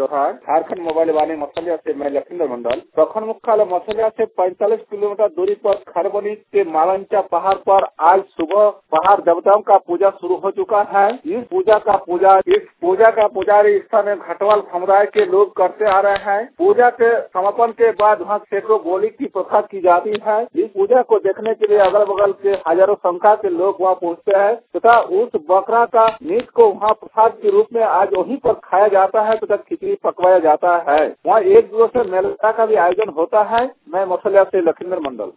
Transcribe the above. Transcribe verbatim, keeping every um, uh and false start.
जोहार। झारखंड मोबाइल वाणी मसलिया से मैं लखींद्र मंडल। प्रखंड मुख्यालय मसलिया से पैंतालीस किलोमीटर दूरी पर खरबनी के मालंचा पहाड़ पर आज सुबह पहाड़ देवताओं का पूजा शुरू हो चुका है। इस पूजा का पूजा इस पूजा का पुजारी स्थानीय घटवाल समुदाय के लोग करते आ रहे हैं। पूजा के समापन के बाद वहाँ सैकड़ों गोली की प्रथा की जाती है। इस पूजा को देखने के लिए अगल बगल के हजारों संख्या के लोग वहाँ पहुँचते हैं तथा उस बकरा का मीट को वहाँ प्रसाद के रूप में आज वहीं पर खाया जाता है तथा खिचड़ी पकवाया जाता है। वहाँ एक दिवसीय मेला का भी आयोजन होता है। मैं मसलिया से लखींद्र मंडल।